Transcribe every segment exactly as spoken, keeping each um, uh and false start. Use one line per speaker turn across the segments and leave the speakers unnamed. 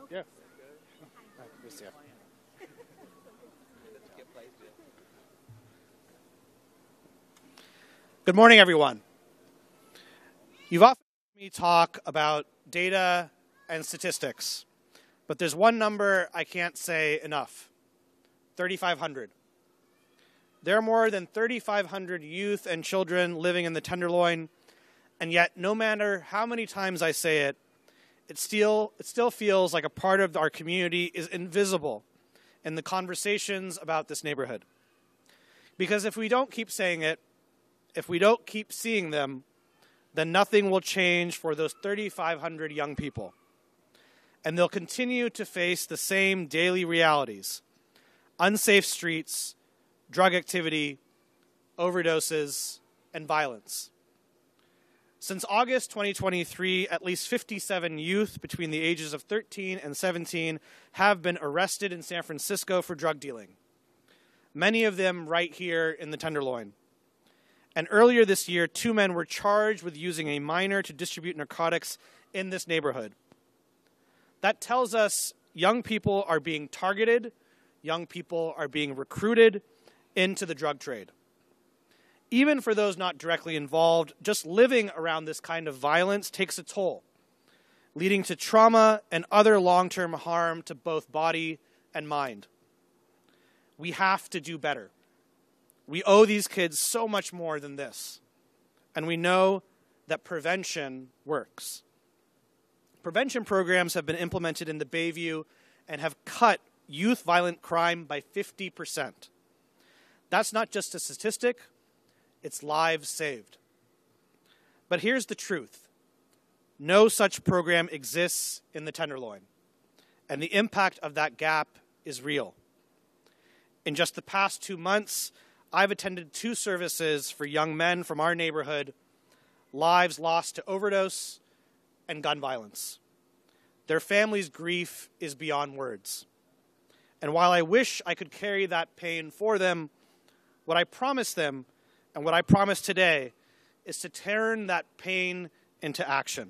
Yeah. Good morning, everyone. You've often heard me talk about data and statistics, but there's one number I can't say enough: thirty-five hundred. There are more than thirty-five hundred youth and children living in the Tenderloin, and yet no matter how many times I say it, it still, it still feels like a part of our community is invisible in the conversations about this neighborhood. Because if we don't keep saying it, if we don't keep seeing them, then nothing will change for those thirty-five hundred young people. And they'll continue to face the same daily realities: unsafe streets, drug activity, overdoses, and violence. Since August twenty twenty-three, at least fifty-seven youth between the ages of thirteen and seventeen have been arrested in San Francisco for drug dealing, many of them right here in the Tenderloin. And earlier this year, two men were charged with using a minor to distribute narcotics in this neighborhood. That tells us young people are being targeted, young people are being recruited into the drug trade. Even for those not directly involved, just living around this kind of violence takes a toll, leading to trauma and other long-term harm to both body and mind. We have to do better. We owe these kids so much more than this, and we know that prevention works. Prevention programs have been implemented in the Bayview and have cut youth violent crime by fifty percent. That's not just a statistic, it's lives saved. But here's the truth: no such program exists in the Tenderloin, and the impact of that gap is real. In just the past two months, I've attended two services for young men from our neighborhood, lives lost to overdose and gun violence. Their families' grief is beyond words. And while I wish I could carry that pain for them, what I promise them and what I promise today is to turn that pain into action.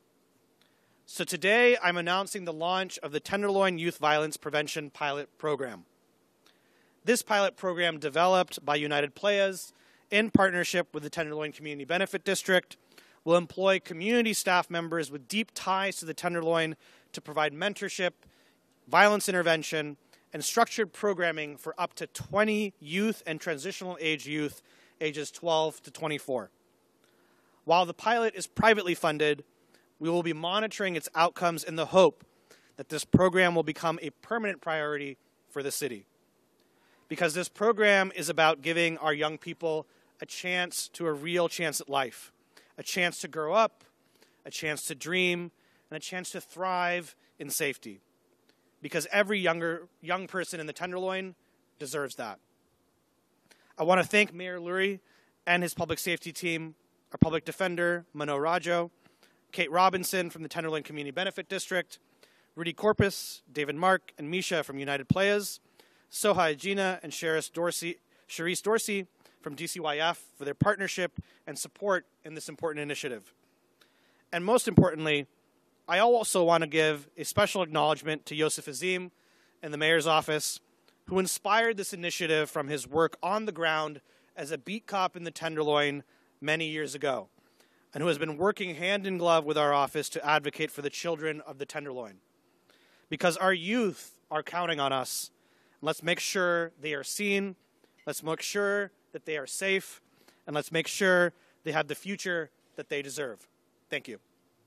So today I'm announcing the launch of the Tenderloin Youth Violence Prevention Pilot Program. This pilot program, developed by United Playas in partnership with the Tenderloin Community Benefit District, will employ community staff members with deep ties to the Tenderloin to provide mentorship, violence intervention, and structured programming for up to twenty youth and transitional age youth ages twelve to twenty-four. While the pilot is privately funded, we will be monitoring its outcomes in the hope that this program will become a permanent priority for the city. Because this program is about giving our young people a chance to a real chance at life, a chance to grow up, a chance to dream, and a chance to thrive in safety. Because every younger young person in the Tenderloin deserves that. I want to thank Mayor Lurie and his public safety team, our public defender, Mano Rajo, Kate Robinson from the Tenderloin Community Benefit District, Rudy Corpus, David Mark, and Misha from United Playas, Soha Gina and Cherise Dorsey, Cherise Dorsey from D C Y F for their partnership and support in this important initiative. And most importantly, I also want to give a special acknowledgement to Yosef Azim in the mayor's office, who inspired this initiative from his work on the ground as a beat cop in the Tenderloin many years ago, and who has been working hand in glove with our office to advocate for the children of the Tenderloin. Because our youth are counting on us. Let's make sure they are seen, let's make sure that they are safe, and let's make sure they have the future that they deserve. Thank you.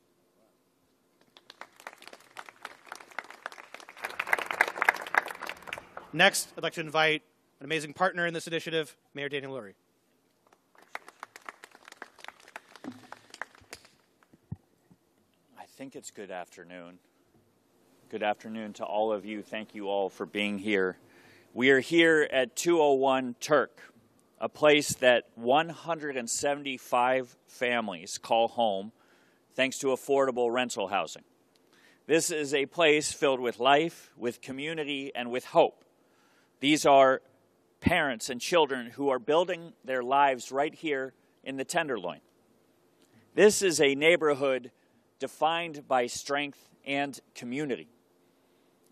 Next, I'd like to invite an amazing partner in this initiative, Mayor Daniel Lurie.
I think it's good afternoon. Good afternoon to all of you. Thank you all for being here. We are here at two oh one Turk, a place that one hundred seventy-five families call home thanks to affordable rental housing. This is a place filled with life, with community, and with hope. These are parents and children who are building their lives right here in the Tenderloin. This is a neighborhood defined by strength and community.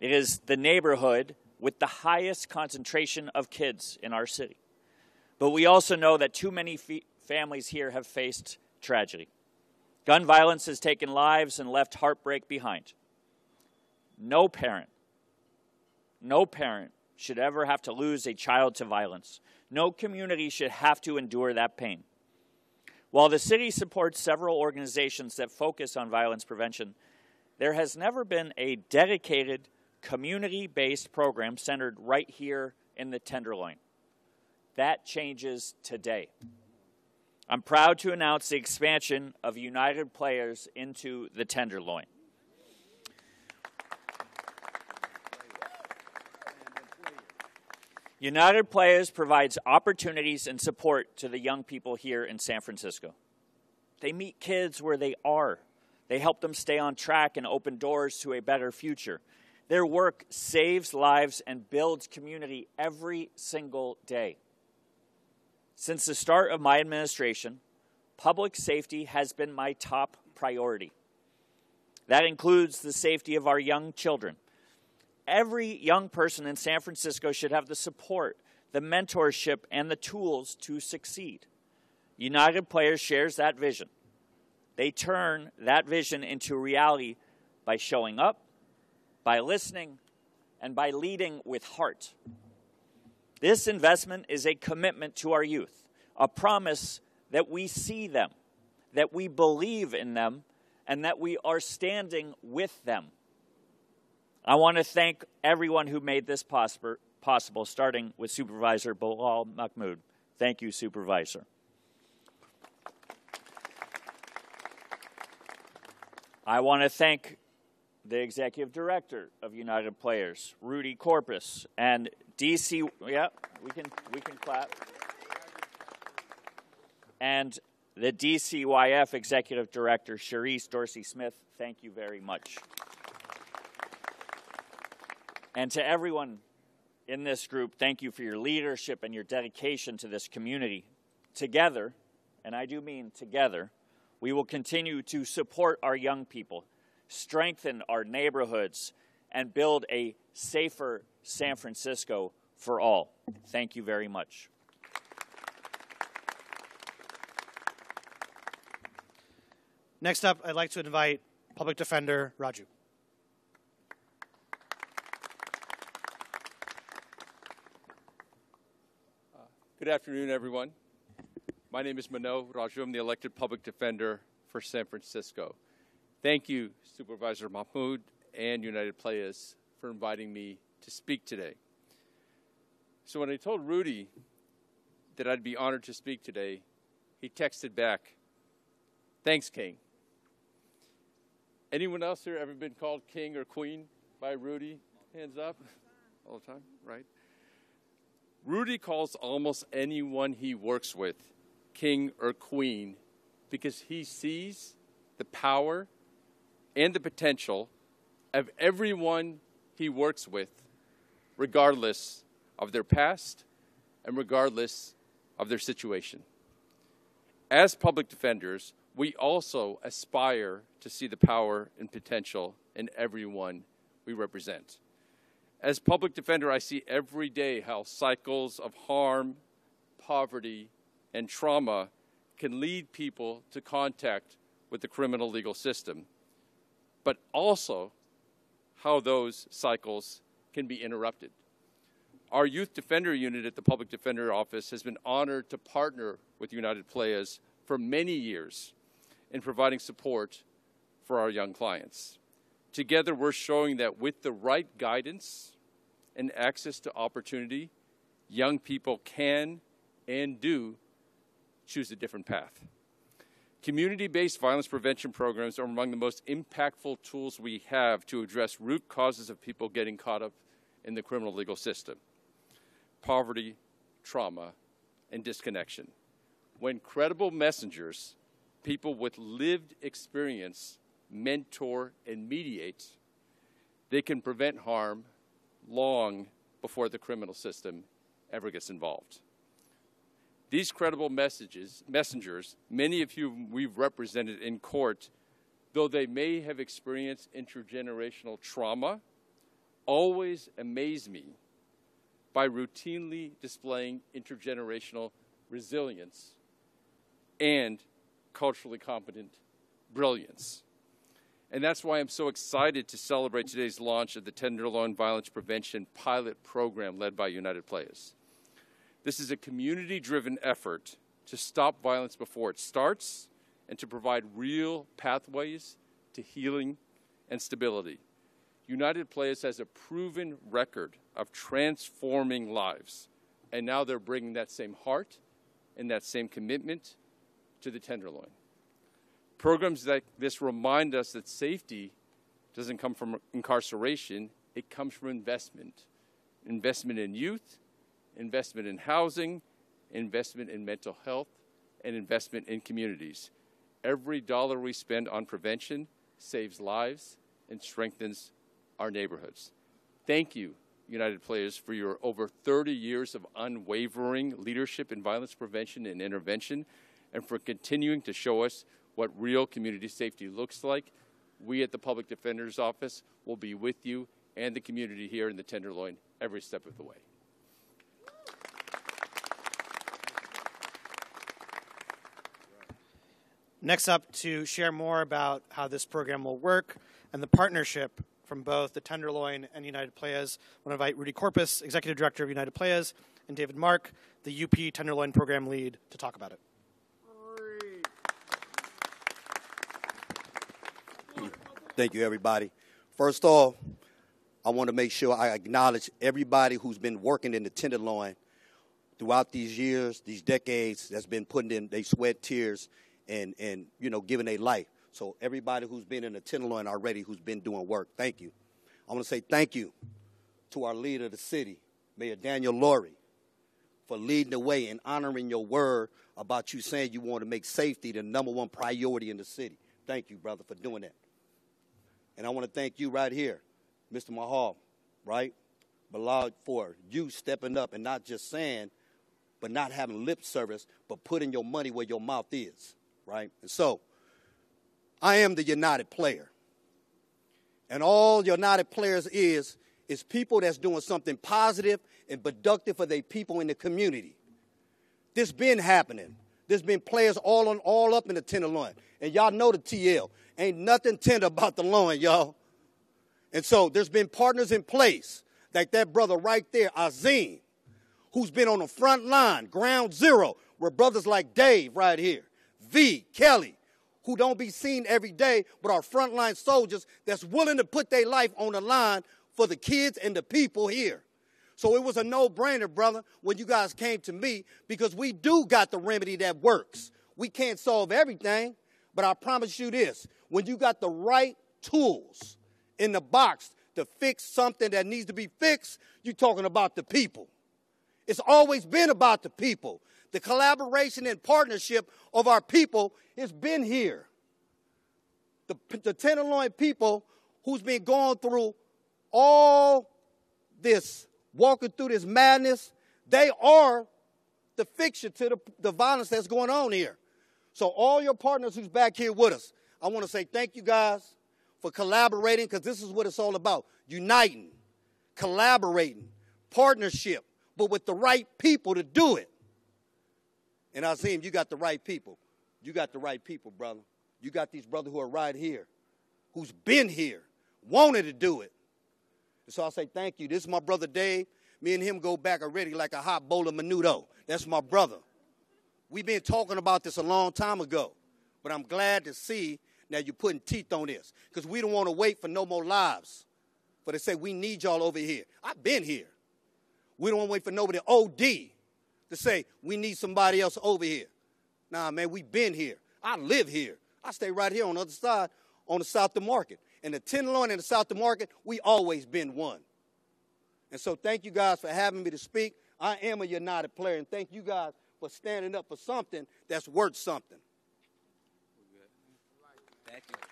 It is the neighborhood with the highest concentration of kids in our city. But we also know that too many fe- families here have faced tragedy. Gun violence has taken lives and left heartbreak behind. No parent, no parent should ever have to lose a child to violence. No community should have to endure that pain. While the city supports several organizations that focus on violence prevention, there has never been a dedicated, community-based program centered right here in the Tenderloin. That changes today. I'm proud to announce the expansion of United Players into the Tenderloin. United Players provides opportunities and support to the young people here in San Francisco. They meet kids where they are. They help them stay on track and open doors to a better future. Their work saves lives and builds community every single day. Since the start of my administration, public safety has been my top priority. That includes the safety of our young children. Every young person in San Francisco should have the support, the mentorship, and the tools to succeed. United Players shares that vision. They turn that vision into reality by showing up, by listening, and by leading with heart. This investment is a commitment to our youth, a promise that we see them, that we believe in them, and that we are standing with them. I want to thank everyone who made this possible, possible, starting with Supervisor Bilal Mahmood. Thank you, Supervisor. I want to thank the Executive Director of United Players, Rudy Corpus, and D C, yeah, we can, we can clap. And the D C Y F Executive Director, Cherise Dorsey-Smith. Thank you very much. And to everyone in this group, thank you for your leadership and your dedication to this community. Together, and I do mean together, we will continue to support our young people, strengthen our neighborhoods, and build a safer San Francisco for all. Thank you very much.
Next up, I'd like to invite Public Defender Raju.
Good afternoon, everyone. My name is Mano Raju. I'm the elected public defender for San Francisco. Thank you, Supervisor Mahmood and United Players, for inviting me to speak today. So when I told Rudy that I'd be honored to speak today, he texted back, "Thanks, King." Anyone else here ever been called King or Queen by Rudy? Hands up. All the time, right? Rudy calls almost anyone he works with king or queen because he sees the power and the potential of everyone he works with, regardless of their past and regardless of their situation. As public defenders, we also aspire to see the power and potential in everyone we represent. As public defender, I see every day how cycles of harm, poverty, and trauma can lead people to contact with the criminal legal system, but also how those cycles can be interrupted. Our Youth Defender Unit at the Public Defender Office has been honored to partner with United Players for many years in providing support for our young clients. Together, we're showing that with the right guidance and access to opportunity, young people can and do choose a different path. Community-based violence prevention programs are among the most impactful tools we have to address root causes of people getting caught up in the criminal legal system: poverty, trauma, and disconnection. When credible messengers, people with lived experience, mentor and mediate, they can prevent harm long before the criminal system ever gets involved. These credible messages, messengers, many of whom we've represented in court, though they may have experienced intergenerational trauma always amaze me by routinely displaying intergenerational resilience and culturally competent brilliance. And that's why I'm so excited to celebrate today's launch of the Tenderloin Violence Prevention Pilot Program led by United Players. This is a community-driven effort to stop violence before it starts and to provide real pathways to healing and stability. United Players has a proven record of transforming lives, and now they're bringing that same heart and that same commitment to the Tenderloin. Programs like this remind us that safety doesn't come from incarceration, it comes from investment. Investment in youth, investment in housing, investment in mental health, and investment in communities. Every dollar we spend on prevention saves lives and strengthens our neighborhoods. Thank you, United Players, for your over thirty years of unwavering leadership in violence prevention and intervention, and for continuing to show us what real community safety looks like. We at the Public Defender's Office will be with you and the community here in the Tenderloin every step of the way.
Next up, to share more about how this program will work and the partnership from both the Tenderloin and United Players, I want to invite Rudy Corpus, Executive Director of United Players, and David Mark, the U P Tenderloin Program Lead, to talk about it.
Thank you, everybody. First off, I want to make sure I acknowledge everybody who's been working in the Tenderloin throughout these years, these decades, that's been putting in their sweat, tears, and, and you know, giving their life. So everybody who's been in the Tenderloin already who's been doing work, thank you. I want to say thank you to our leader of the city, Mayor Daniel Lurie, for leading the way and honoring your word about you saying you want to make safety the number one priority in the city. Thank you, brother, for doing that. And I want to thank you right here, Mister Mahal, right, Balad, for you stepping up and not just saying, but not having lip service, but putting your money where your mouth is, right? And so, I am the United Player. And all United Players is, is people that's doing something positive and productive for their people in the community. This been happening. There's been players all on, all up in the Tenderloin. And y'all know the T L. Ain't nothing tender about the loin, y'all. And so there's been partners in place, like that brother right there, Azim, who's been on the front line, ground zero, where brothers like Dave right here, V, Kelly, who don't be seen every day, but are frontline soldiers that's willing to put their life on the line for the kids and the people here. So it was a no-brainer, brother, when you guys came to me, because we do got the remedy that works. We can't solve everything, but I promise you this, when you got the right tools in the box to fix something that needs to be fixed, you're talking about the people. It's always been about the people. The collaboration and partnership of our people has been here. The, the Tenderloin people who's been going through all this, walking through this madness, they are the fixture to the, the violence that's going on here. So all your partners who's back here with us, I want to say thank you guys for collaborating, because this is what it's all about. Uniting, collaborating, partnership, but with the right people to do it. And Azim, you got the right people. You got the right people, brother. You got these brothers who are right here, who's been here, wanted to do it. And so I say thank you. This is my brother Dave. Me and him go back already like a hot bowl of menudo. That's my brother. We've been talking about this a long time ago, but I'm glad to see now you're putting teeth on this, because we don't want to wait for no more lives. But they say we need y'all over here. I've been here. We don't want to wait for nobody to O D to say we need somebody else over here. Nah, man, we've been here. I live here. I stay right here on the other side on the South of Market. And the Tenderloin and the South of Market, we always been one. And so thank you guys for having me to speak. I am a United Player, and thank you guys for standing up for something that's worth something.
Thank you.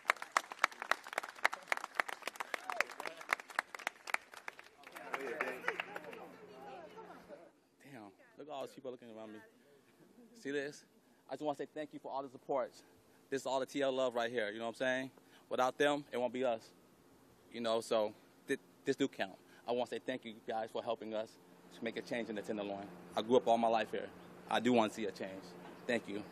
Damn, look at all these people looking around me. See this? I just want to say thank you for all the support. This is all the T L love right here, you know what I'm saying? Without them, it won't be us. You know, so th this do count. I want to say thank you guys for helping us to make a change in the Tenderloin. I grew up all my life here. I do want to see a change. Thank you.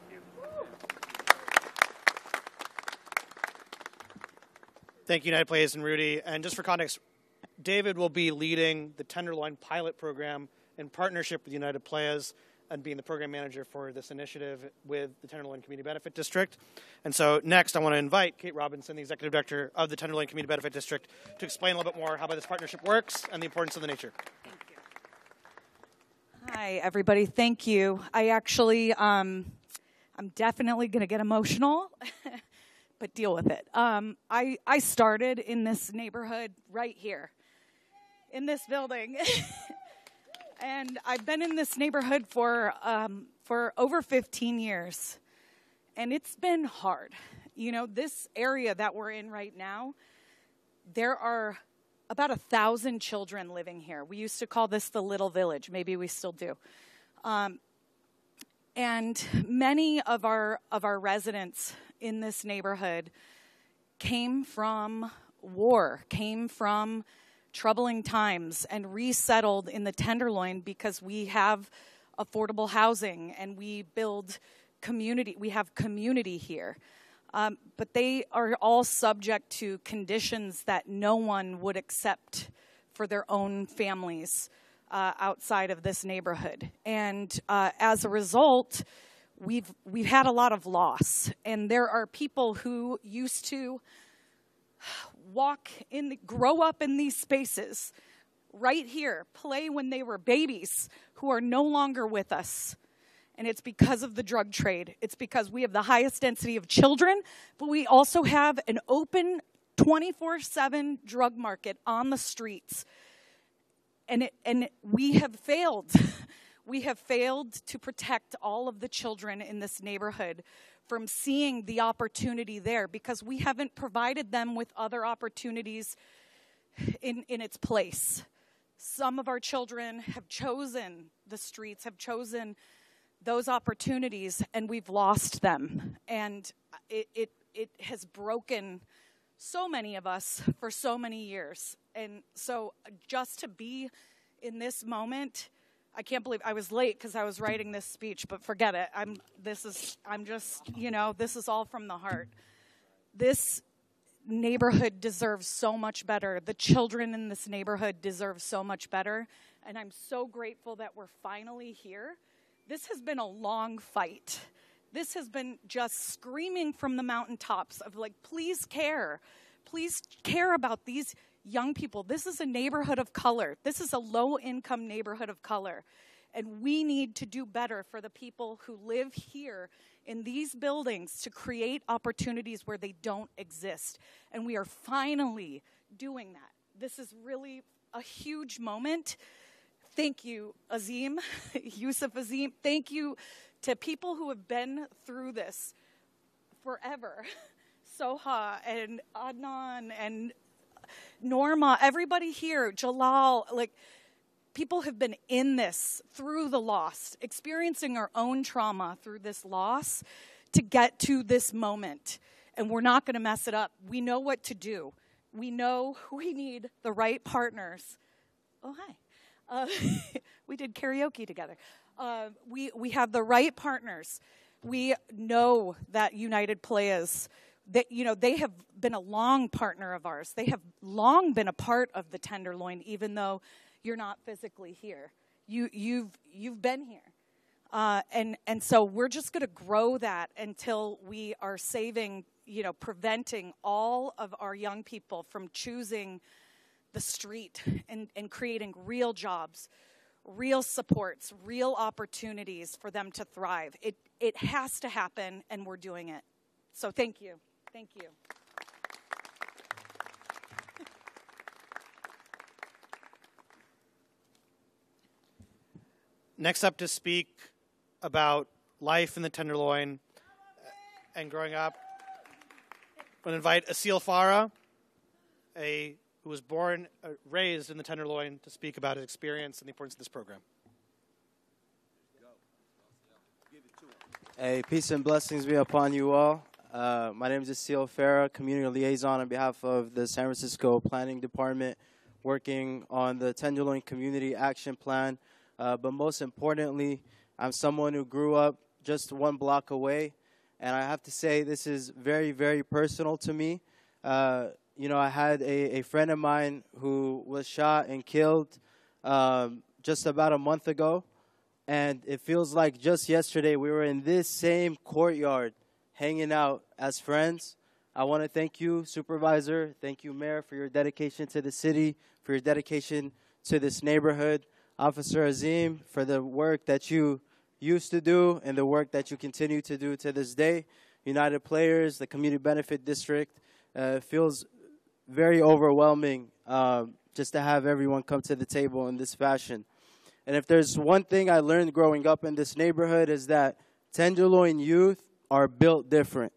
Thank you, United Players and Rudy. And just for context, David will be leading the Tenderloin pilot program in partnership with United Players and being the program manager for this initiative with the Tenderloin Community Benefit District. And so next, I want to invite Kate Robinson, the Executive Director of the Tenderloin Community Benefit District, to explain a little bit more how this partnership works and the importance of the nature.
Thank you. Hi, everybody. Thank you. I actually, um, I'm definitely going to get emotional, but deal with it. Um, I, I started in this neighborhood right here, in this building. And I've been in this neighborhood for um, for over fifteen years, and it's been hard. You know, this area that we're in right now, there are about a thousand children living here. We used to call this the Little Village. Maybe we still do. Um, and many of our of our residents in this neighborhood came from war, came from troubling times, and resettled in the Tenderloin because we have affordable housing and we build community. We have community here. Um, but they are all subject to conditions that no one would accept for their own families uh, outside of this neighborhood. And uh, as a result, we've we've had a lot of loss. And there are people who used to walk in, the, grow up in these spaces right here, play when they were babies, who are no longer with us. And it's because of the drug trade. It's because we have the highest density of children, but we also have an open twenty-four seven drug market on the streets. And, it, and we have failed. We have failed to protect all of the children in this neighborhood from seeing the opportunity there because we haven't provided them with other opportunities in, in its place. Some of our children have chosen the streets, have chosen those opportunities, and we've lost them. And it, it, it has broken so many of us for so many years. And so just to be in this moment, I can't believe I was late because I was writing this speech, but forget it. I'm, this is, I'm just, you know, this is all from the heart. This neighborhood deserves so much better. The children in this neighborhood deserve so much better. And I'm so grateful that we're finally here. This has been a long fight. This has been just screaming from the mountaintops of like, please care. Please care about these young people. This is a neighborhood of color. This is a low-income neighborhood of color. And we need to do better for the people who live here in these buildings to create opportunities where they don't exist. And we are finally doing that. This is really a huge moment. Thank you, Azim, Yusuf Azim. Thank you to people who have been through this forever. Soha and Adnan and Norma, everybody here, Jalal, like, people have been in this through the loss, experiencing our own trauma through this loss to get to this moment. And we're not going to mess it up. We know what to do. We know we need the right partners. Oh, hi. Uh, we did karaoke together. Uh, we, we have the right partners. We know that United Players, that, you know, they have been a long partner of ours. They have long been a part of the Tenderloin, even though you're not physically here. You, you've, you've been here. Uh, and, and so we're just going to grow that until we are saving, you know, preventing all of our young people from choosing the street and, and creating real jobs, real supports, real opportunities for them to thrive. It, it has to happen, and we're doing it. So thank you. Thank you.
Next up to speak about life in the Tenderloin and growing up, I'm going to invite Asil Farah, a who was born, uh, raised in the Tenderloin, to speak about his experience and the importance of this program.
Hey, peace and blessings be upon you all. Uh, my name is Asil Farah, Community Liaison on behalf of the San Francisco Planning Department. working on the Tenderloin Community Action Plan. Uh, but most importantly, I'm someone who grew up just one block away. And I have to say this is very, very personal to me. Uh, you know, I had a, a friend of mine who was shot and killed um, just about a month ago. And it feels like just yesterday we were in this same courtyard hanging out as friends. I want to thank you, Supervisor. Thank you, Mayor, for your dedication to the city, for your dedication to this neighborhood. Officer Azim, for the work that you used to do and the work that you continue to do to this day. United Players, the Community Benefit District, uh, feels very overwhelming um, just to have everyone come to the table in this fashion. And if there's one thing I learned growing up in this neighborhood is that Tenderloin youth are built different.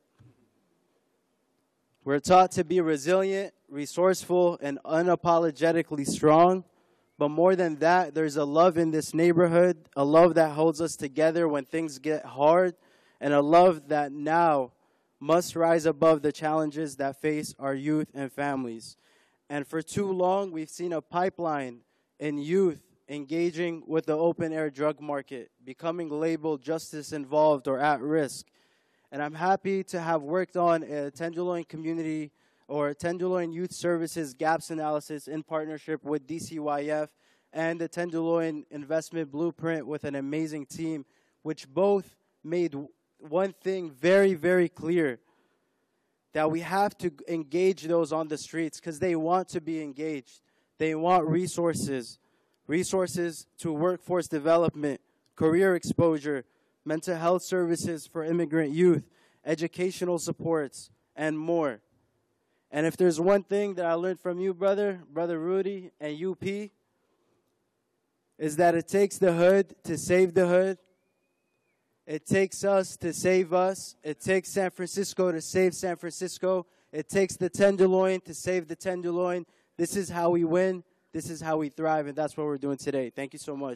We're taught to be resilient, resourceful, and unapologetically strong. But more than that, there's a love in this neighborhood, a love that holds us together when things get hard, and a love that now must rise above the challenges that face our youth and families. And for too long, we've seen a pipeline in youth engaging with the open-air drug market, becoming labeled justice involved or at risk. And I'm happy to have worked on a Tenderloin Community or Tenderloin Youth Services gaps analysis in partnership with D C Y F and the Tenderloin Investment Blueprint with an amazing team, which both made one thing very, very clear, that we have to engage those on the streets because they want to be engaged. They want resources, resources to workforce development, career exposure, mental health services for immigrant youth, educational supports, and more. And if there's one thing that I learned from you, brother, Brother Rudy, and U P, is that it takes the hood to save the hood. It takes us to save us. It takes San Francisco to save San Francisco. It takes the Tenderloin to save the Tenderloin. This is how we win. This is how we thrive, and that's what we're doing today. Thank you so much.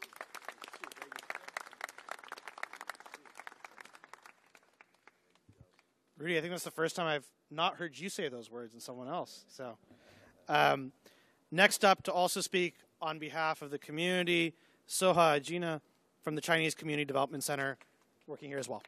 Rudy, I think that's the first time I've not heard you say those words and someone else. So, um, next up to also speak on behalf of the community, Soha Ajina from the Chinese Community Development Center, working here as well.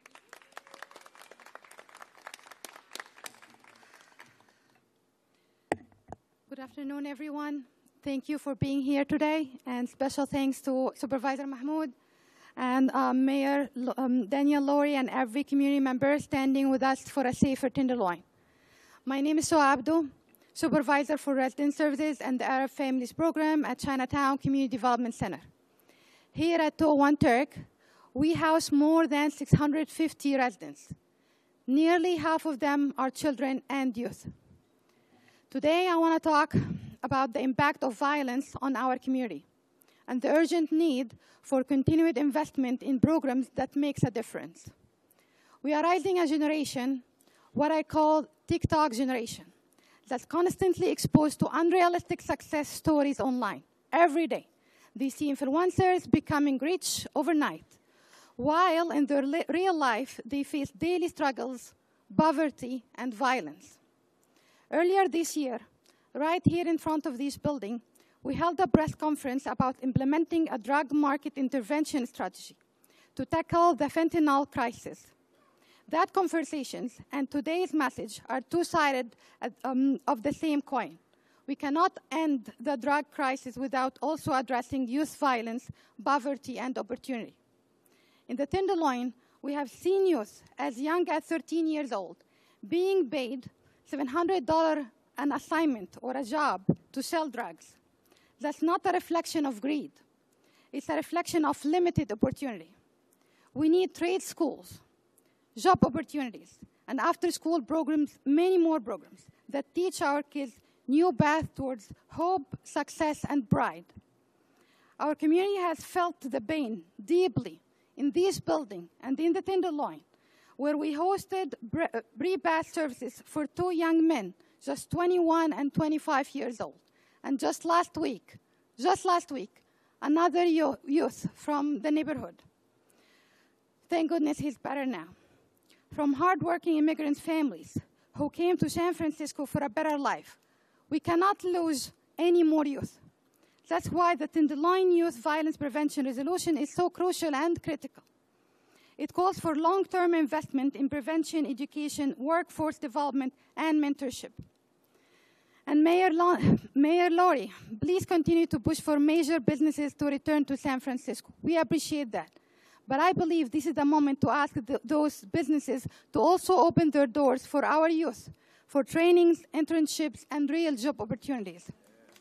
Good afternoon, everyone. Thank you for being here today, and special thanks to Supervisor Mahmoud and uh, Mayor um, Daniel Lowry and every community member standing with us for a safer Tenderloin. My name is Soha Abdu, Supervisor for Resident Services and the Arab Families Program at Chinatown Community Development Center. Here at two oh one Turk, we house more than six hundred fifty residents. Nearly half of them are children and youth. Today, I want to talk about the impact of violence on our community and the urgent need for continued investment in programs that makes a difference. We are raising a generation, what I call TikTok generation, that's constantly exposed to unrealistic success stories online every day. They see influencers becoming rich overnight, while in their real life, they face daily struggles, poverty, and violence. Earlier this year, right here in front of this building, we held a press conference about implementing a drug market intervention strategy to tackle the fentanyl crisis. That conversations and today's message are two-sided um, of the same coin. We cannot end the drug crisis without also addressing youth violence, poverty, and opportunity. In the Tenderloin, we have seen youth as young as thirteen years old being paid seven hundred dollars an assignment or a job to sell drugs. That's not a reflection of greed. It's a reflection of limited opportunity. We need trade schools, job opportunities, and after-school programs, many more programs that teach our kids new path towards hope, success, and pride. Our community has felt the pain deeply in this building and in the Tenderloin, where we hosted pre-bath services for two young men, just twenty-one and twenty-five years old. And just last week, just last week, another youth from the neighborhood. Thank goodness he's better now. From hardworking immigrant families who came to San Francisco for a better life. We cannot lose any more youth. That's why the Tenderloin Youth Violence Prevention Resolution is so crucial and critical. It calls for long-term investment in prevention, education, workforce development, and mentorship. And Mayor, Mayor Lori, please continue to push for major businesses to return to San Francisco. We appreciate that. But I believe this is the moment to ask the, those businesses to also open their doors for our youth, for trainings, internships, and real job opportunities.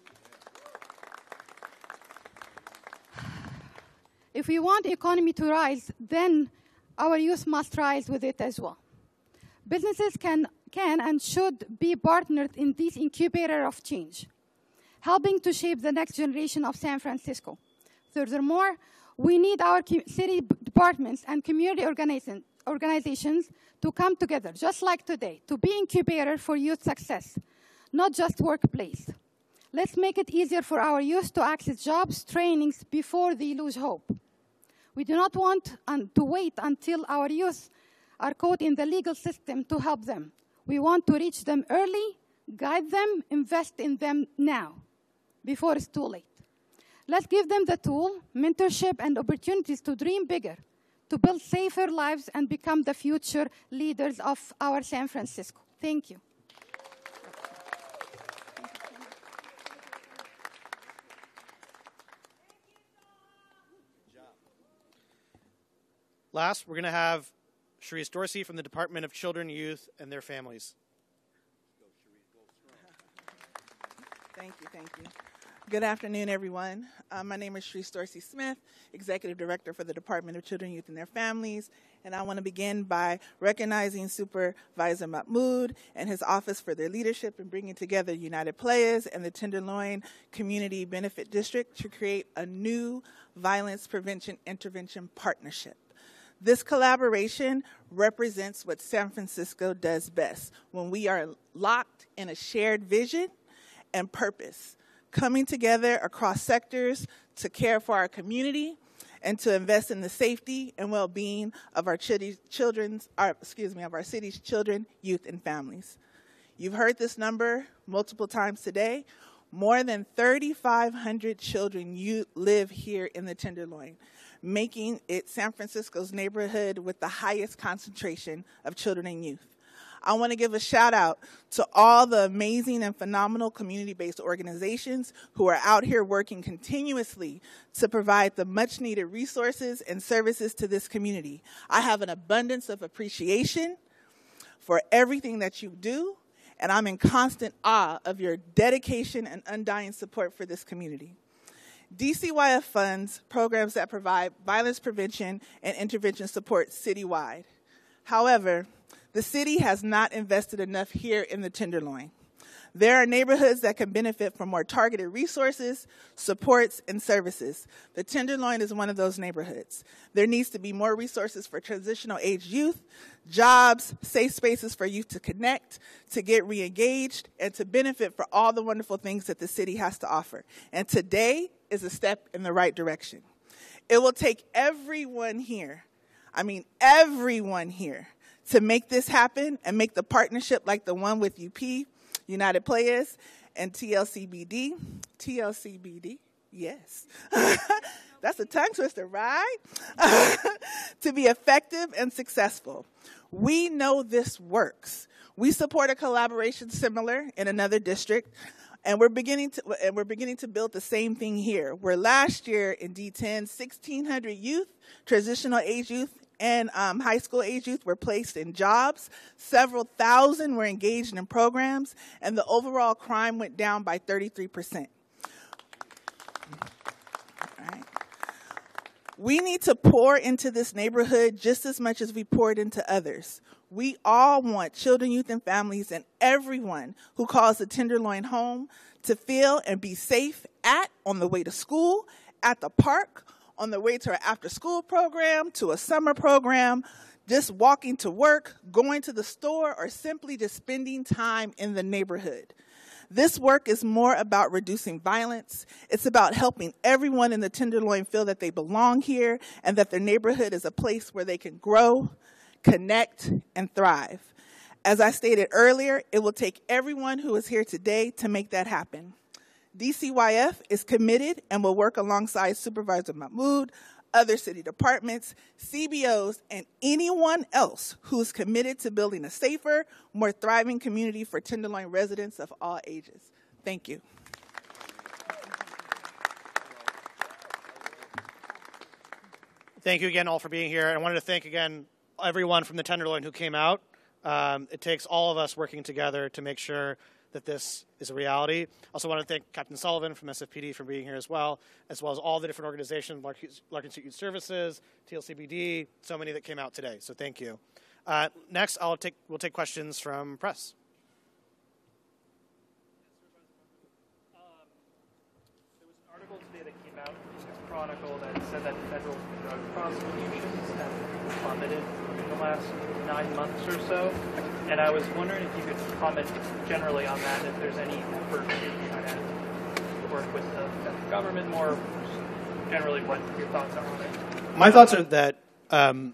If we want the economy to rise, then our youth must rise with it as well. Businesses can, can and should be partnered in this incubator of change, helping to shape the next generation of San Francisco. Furthermore, we need our city departments and community organization, organizations to come together, just like today, to be incubator for youth success, not just workplace. Let's make it easier for our youth to access jobs, trainings before they lose hope. We do not want to wait until our youth are caught in the legal system to help them. We want to reach them early, guide them, invest in them now, before it's too late. Let's give them the tool, mentorship, and opportunities to dream bigger, to build safer lives and become the future leaders of our San Francisco. Thank you.
Last, we're going to have Sharice Dorsey from the Department of Children, Youth, and their families.
Thank you, thank you. Good afternoon, everyone. Uh, my name is Sharice Dorsey Smith, Executive Director for the Department of Children, Youth, and their families. And I want to begin by recognizing Supervisor Mahmoud and his office for their leadership in bringing together United Players and the Tenderloin Community Benefit District to create a new violence prevention intervention partnership. This collaboration represents what San Francisco does best, when we are locked in a shared vision and purpose, coming together across sectors to care for our community and to invest in the safety and well-being of our children's, our, excuse me, of our city's children, youth, and families. You've heard this number multiple times today. More than thirty-five hundred children you live here in the Tenderloin, making it San Francisco's neighborhood with the highest concentration of children and youth. I want to give a shout out to all the amazing and phenomenal community-based organizations who are out here working continuously to provide the much needed resources and services to this community. I have an abundance of appreciation for everything that you do, and I'm in constant awe of your dedication and undying support for this community. D C Y F funds programs that provide violence prevention and intervention support citywide. However, the city has not invested enough here in the Tenderloin. There are neighborhoods that can benefit from more targeted resources, supports, and services. The Tenderloin is one of those neighborhoods. There needs to be more resources for transitional age youth, jobs, safe spaces for youth to connect, to get re-engaged, and to benefit for all the wonderful things that the city has to offer. And today is a step in the right direction. It will take everyone here, I mean everyone here, to make this happen and make the partnership like the one with U P, United Players, and T L C B D. T L C B D, yes. That's a tongue twister, right? To be effective and successful. We know this works. We support a collaboration similar in another district, and we're beginning to and we're beginning to build the same thing here. Where last year in D ten, sixteen hundred youth, transitional age youth, and um, high school age youth were placed in jobs. Several thousand were engaged in programs, and the overall crime went down by thirty-three percent. All right. We need to pour into this neighborhood just as much as we poured into others. We all want children, youth, and families, and everyone who calls the Tenderloin home to feel and be safe at, on the way to school, at the park, on the way to our after-school program, to a summer program, just walking to work, going to the store, or simply just spending time in the neighborhood. This work is more about reducing violence. It's about helping everyone in the Tenderloin feel that they belong here and that their neighborhood is a place where they can grow, connect, and thrive. As I stated earlier, it will take everyone who is here today to make that happen. D C Y F is committed and will work alongside Supervisor Mahmoud, other city departments, C B Os, and anyone else who is committed to building a safer, more thriving community for Tenderloin residents of all ages. Thank you.
Thank you again all for being here. I wanted to thank again everyone from the Tenderloin who came out. Um, it takes all of us working together to make sure that this is a reality. Also want to thank Captain Sullivan from S F P D for being here as well, as well as all the different organizations, Larkin Street Youth Services, T L C B D, so many that came out today. So thank you. Uh, next, I'll take, we'll take questions from press.
Um, there was an article today that came out in the Chronicle that said that federal drug prosecutions have plummeted in the last nine months or so. And I was wondering if you could comment generally on that, if there's any effort to try to work with the federal government more, generally what your thoughts are on it.
My thoughts are that um,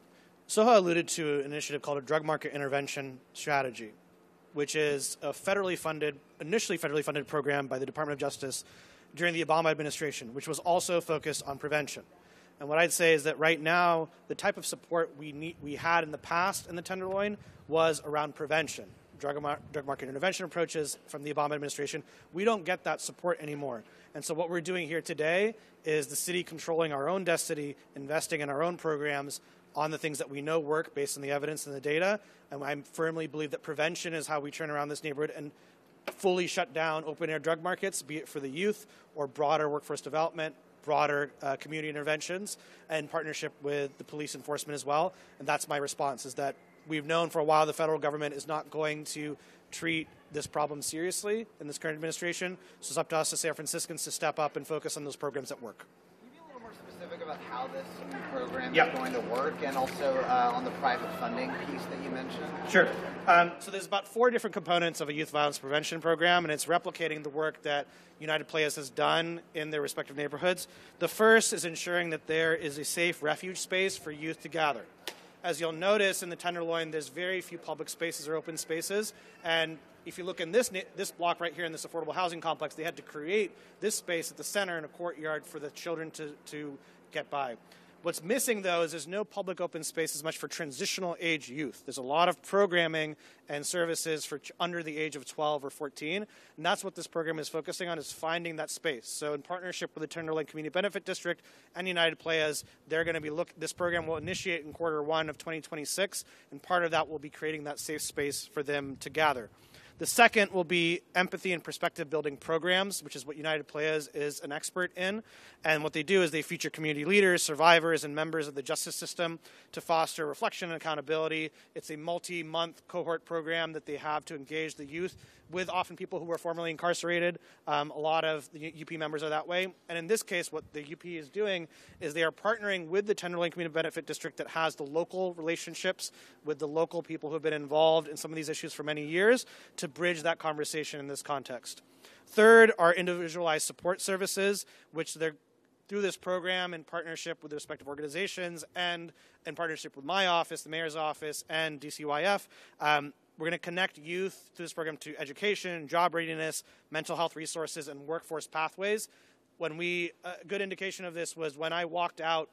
Soha alluded to an initiative called a drug market intervention strategy, which is a federally funded, initially federally funded program by the Department of Justice during the Obama administration, which was also focused on prevention. And what I'd say is that right now, the type of support we need, we had in the past in the Tenderloin was around prevention, drug, drug market intervention approaches from the Obama administration. We don't get that support anymore. And so what we're doing here today is the city controlling our own destiny, investing in our own programs on the things that we know work based on the evidence and the data. And I firmly believe that prevention is how we turn around this neighborhood and fully shut down open-air drug markets, be it for the youth or broader workforce development, broader uh, community interventions, and partnership with the police enforcement as well. And that's my response, is that we've known for a while the federal government is not going to treat this problem seriously in this current administration. So it's up to us as San Franciscans to step up and focus on those programs that work.
Can you be a little more specific about how this new program
Yep.
is going to work, and also uh, on the private funding piece that you mentioned?
Sure. Um, so there's about four different components of a youth violence prevention program, and it's replicating the work that United Players has done in their respective neighborhoods. The first is ensuring that there is a safe refuge space for youth to gather. As you'll notice in the Tenderloin, there's very few public spaces or open spaces, and if you look in this this block right here in this affordable housing complex, they had to create this space at the center in a courtyard for the children to, to get by. What's missing, though, is there's no public open space as much for transitional age youth. There's a lot of programming and services for ch- under the age of twelve or fourteen, and that's what this program is focusing on, is finding that space. So in partnership with the Tenderloin Community Benefit District and United Players, they're going to be look. This program will initiate in quarter one of twenty twenty-six, and part of that will be creating that safe space for them to gather. The second will be empathy and perspective building programs, which is what United Players is an expert in. And what they do is they feature community leaders, survivors, and members of the justice system to foster reflection and accountability. It's a multi-month cohort program that they have to engage the youth with often people who were formerly incarcerated. Um, a lot of the U P members are that way. And in this case, what the U P is doing is they are partnering with the Tenderloin Community Benefit District that has the local relationships with the local people who have been involved in some of these issues for many years to bridge that conversation in this context. Third are individualized support services, which they're through this program in partnership with the respective organizations and in partnership with my office, the mayor's office, and D C Y F. Um, We're going to connect youth through this program to education, job readiness, mental health resources, and workforce pathways. When we, a good indication of this was when I walked out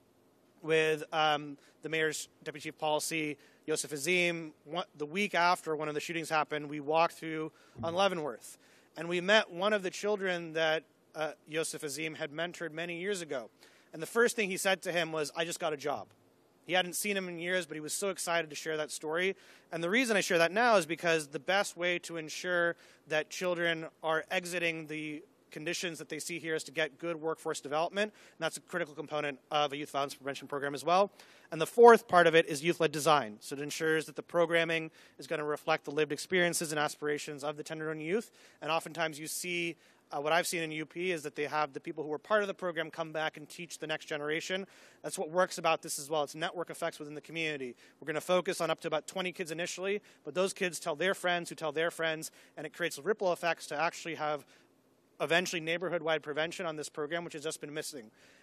with um, the mayor's deputy chief policy, Yosef Azim, one, the week after one of the shootings happened, we walked through on Leavenworth, and we met one of the children that uh, Yosef Azim had mentored many years ago. And the first thing he said to him was, "I just got a job." He hadn't seen him in years, but he was so excited to share that story. And the reason I share that now is because the best way to ensure that children are exiting the conditions that they see here is to get good workforce development, and that's a critical component of a youth violence prevention program as well. And the fourth part of it is youth-led design. So it ensures that the programming is going to reflect the lived experiences and aspirations of the Tenderloin youth. And oftentimes you see Uh, what I've seen in U P is that they have the people who were part of the program come back and teach the next generation. That's what works about this as well. It's network effects within the community. We're going to focus on up to about twenty kids initially, but those kids tell their friends who tell their friends, and it creates ripple effects to actually have eventually neighborhood-wide prevention on this program, which has just been missing.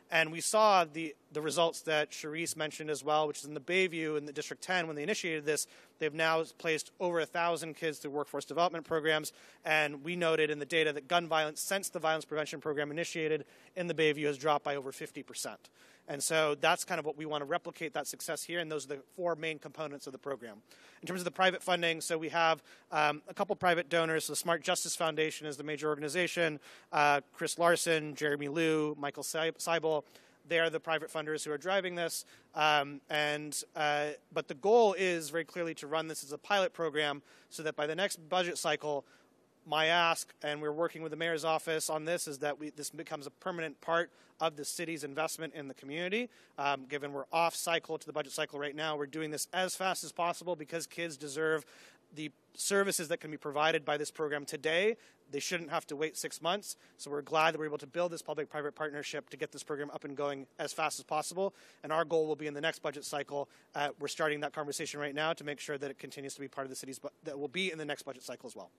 And we saw the, the results that Charisse mentioned as well, which is in the Bayview in the District ten. When they initiated this, they've now placed over one thousand kids through workforce development programs. And we noted in the data that gun violence, since the violence prevention program initiated in the Bayview, has dropped by over fifty percent. And so that's kind of what we want to replicate, that success here, and those are the four main components of the program. In terms of the private funding, so we have um, a couple private donors. So the Smart Justice Foundation is the major organization. Uh, Chris Larson, Jeremy Liu, Michael Seibel, they are the private funders who are driving this. Um, and uh, but the goal is very clearly to run this as a pilot program so that by the next budget cycle, my ask, and we're working with the mayor's office on this, is that we, this becomes a permanent part of the city's investment in the community. Um, given we're off cycle to the budget cycle right now, we're doing this as fast as possible because kids deserve the services that can be provided by this program today. They shouldn't have to wait six months. So we're glad that we're able to build this public-private partnership to get this program up and going as fast as possible. And our goal will be in the next budget cycle. Uh, we're starting that conversation right now to make sure that it continues to be part of the city's, bu- that will be in the next budget cycle as well.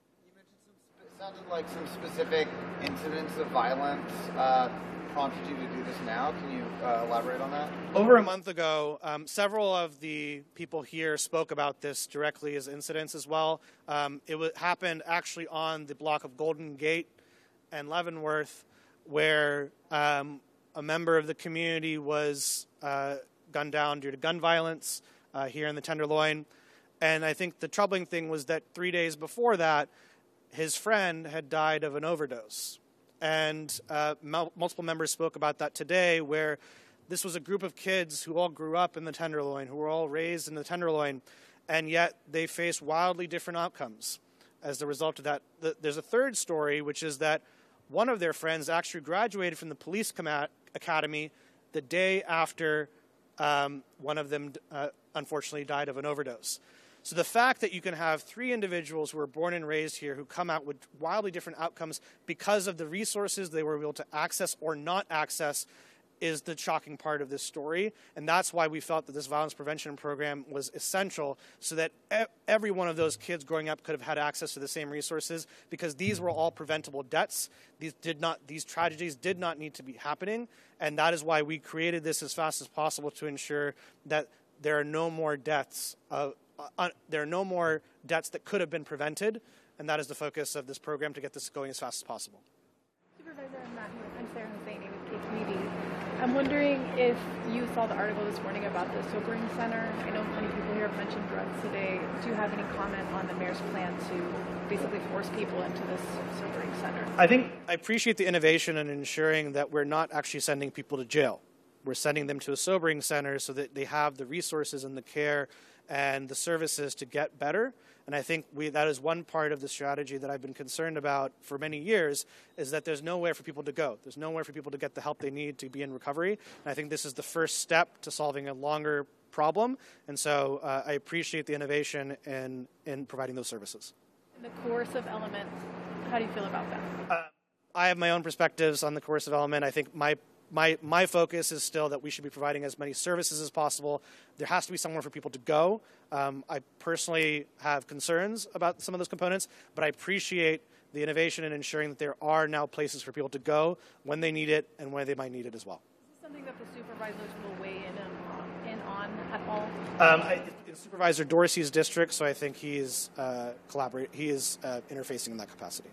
It sounded like some specific incidents of violence uh, prompted you to do this now. Can you uh, elaborate on that?
Over a month ago, um, several of the people here spoke about this directly as incidents as well. Um, it w- happened actually on the block of Golden Gate and Leavenworth, where um, a member of the community was uh, gunned down due to gun violence uh, here in the Tenderloin. And I think the troubling thing was that three days before that, his friend had died of an overdose. And uh, mul- multiple members spoke about that today, where this was a group of kids who all grew up in the Tenderloin, who were all raised in the Tenderloin, and yet they face wildly different outcomes as a result of that. The, there's a third story, which is that one of their friends actually graduated from the police com- academy the day after um, one of them uh, unfortunately died of an overdose. So the fact that you can have three individuals who were born and raised here who come out with wildly different outcomes because of the resources they were able to access or not access is the shocking part of this story. And that's why we felt that this violence prevention program was essential, so that e- every one of those kids growing up could have had access to the same resources, because these were all preventable deaths. These did not, these tragedies did not need to be happening. And that is why we created this as fast as possible, to ensure that there are no more deaths of Uh, there are no more deaths that could have been prevented, and that is the focus of this program, to get this going as fast as possible.
Supervisor Mahmoud, I'm Sarah Hussaini with K Q E D. I'm wondering if you saw the article this morning about the sobering center. I know many people here have mentioned drugs today. Do you have any comment on the mayor's plan to basically force people into this sobering center?
I think I appreciate the innovation in ensuring that we're not actually sending people to jail. We're sending them to a sobering center so that they have the resources and the care and the services to get better. And I think we, that is one part of the strategy that I've been concerned about for many years, is that there's nowhere for people to go. There's nowhere for people to get the help they need to be in recovery. And I think this is the first step to solving a longer problem. And so uh, I appreciate the innovation in, in providing those services.
And the coercive element, how do you feel about that?
Uh, I have my own perspectives on the coercive element. I think my My my focus is still that we should be providing as many services as possible. There has to be somewhere for people to go. Um, I personally have concerns about some of those components, but I appreciate the innovation in ensuring that there are now places for people to go when they need it and when they might need it as well.
Is this something that the supervisors will weigh in on, in on at all?
Um, I, it's Supervisor Dorsey's district, so I think he is uh, collaborate. He is uh, interfacing in that capacity.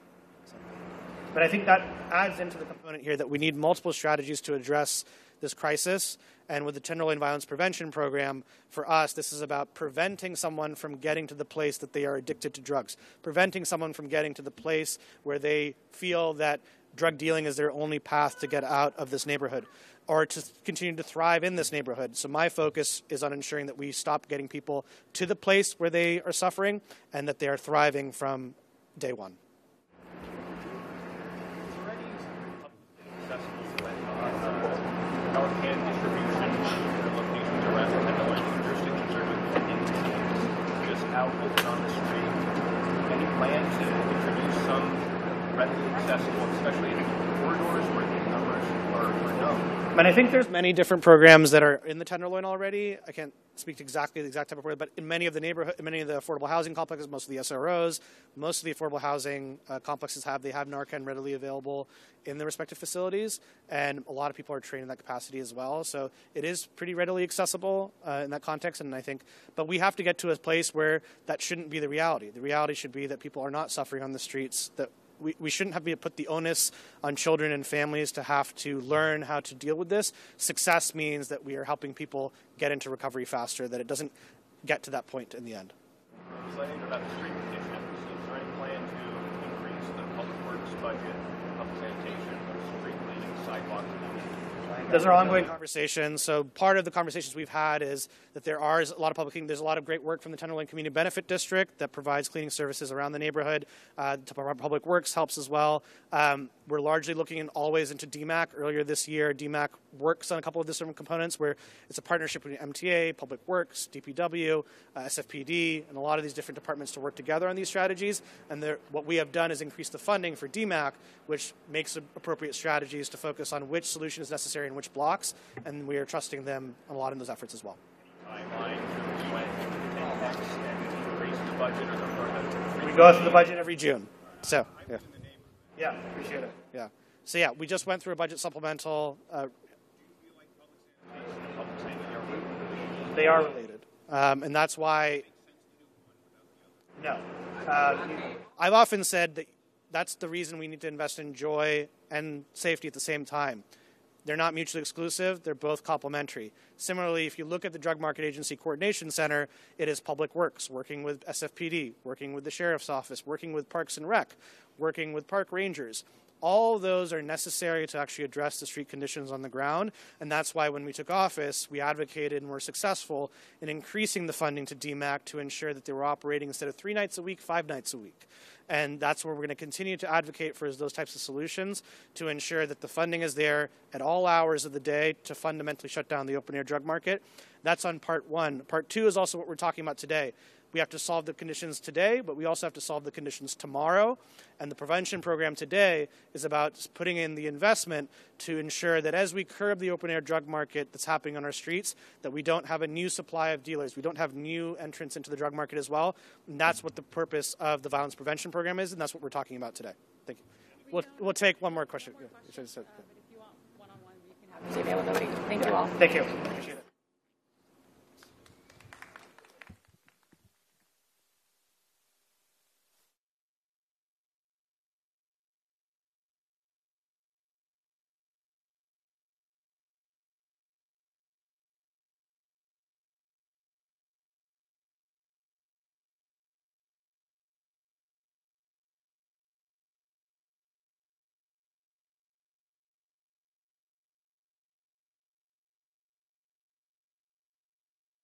But I think that adds into the component here that we need multiple strategies to address this crisis. And with the Tenderloin Violence Prevention Program, for us, this is about preventing someone from getting to the place that they are addicted to drugs, preventing someone from getting to the place where they feel that drug dealing is their only path to get out of this neighborhood, or to continue to thrive in this neighborhood. So my focus is on ensuring that we stop getting people to the place where they are suffering and that they are thriving from day one.
Our can distribution locations around the Tenderloin jurisdictions are continuing just out open on the street. Any plan to introduce some readily accessible, especially in corridors where the numbers are, are known?
And I think there's many different programs that are in the Tenderloin already. I can't speak to exactly the exact type of program, but in many of the neighborhood, in many of the affordable housing complexes, most of the S R Os, most of the affordable housing uh, complexes have, they have Narcan readily available in the respective facilities, and a lot of people are trained in that capacity as well. So it is pretty readily accessible uh, in that context, and I think, but we have to get to a place where that shouldn't be the reality. The reality should be that people are not suffering on the streets, that We, we shouldn't have to put the onus on children and families to have to learn how to deal with this. Success means that we are helping people get into recovery faster, that it doesn't get to that point in the end.
Excited about the street conditions. Is there any plan to increase the public works budget, public sanitation, street cleaning, sidewalks?
Those are ongoing conversations. So part of the conversations we've had is that there are a lot of public, there's a lot of great work from the Tenderloin Community Benefit District that provides cleaning services around the neighborhood. Uh, Public Works helps as well. Um, we're largely looking in always into D MAC. Earlier this year, D MAC works on a couple of different components where it's a partnership between M T A, Public Works, D P W, uh, S F P D, and a lot of these different departments to work together on these strategies. And what we have done is increase the funding for D MAC, which makes appropriate strategies to focus on which solution is necessary in which blocks, and we are trusting them a lot in those efforts as well.
Timeline to when N P E X and increase the budget or the
We go through the budget every June. So, yeah. Yeah, appreciate it. Yeah. So, yeah, we just went through a budget supplemental. Uh, they are related. Um, and that's why, no. Uh, I've often said that that's the reason we need to invest in joy and safety at the same time. They're not mutually exclusive. They're both complementary. Similarly, if you look at the Drug Market Agency Coordination Center, it is Public Works, working with S F P D, working with the Sheriff's Office, working with Parks and Rec, working with Park Rangers. All of those are necessary to actually address the street conditions on the ground, and that's why when we took office, we advocated and were successful in increasing the funding to D MAC to ensure that they were operating instead of three nights a week, five nights a week. And that's where we're going to continue to advocate for those types of solutions to ensure that the funding is there at all hours of the day to fundamentally shut down the open-air drug market. That's on part one. Part two is also what we're talking about today. We have to solve the conditions today, but we also have to solve the conditions tomorrow. And the prevention program today is about putting in the investment to ensure that as we curb the open-air drug market that's happening on our streets, that we don't have a new supply of dealers. We don't have new entrants into the drug market as well. And that's what the purpose of the violence prevention program is, and that's what we're talking about today. Thank you. We'll, we'll take one more question. Yeah,
Availability. Thank you all.
Thank you. Appreciate it.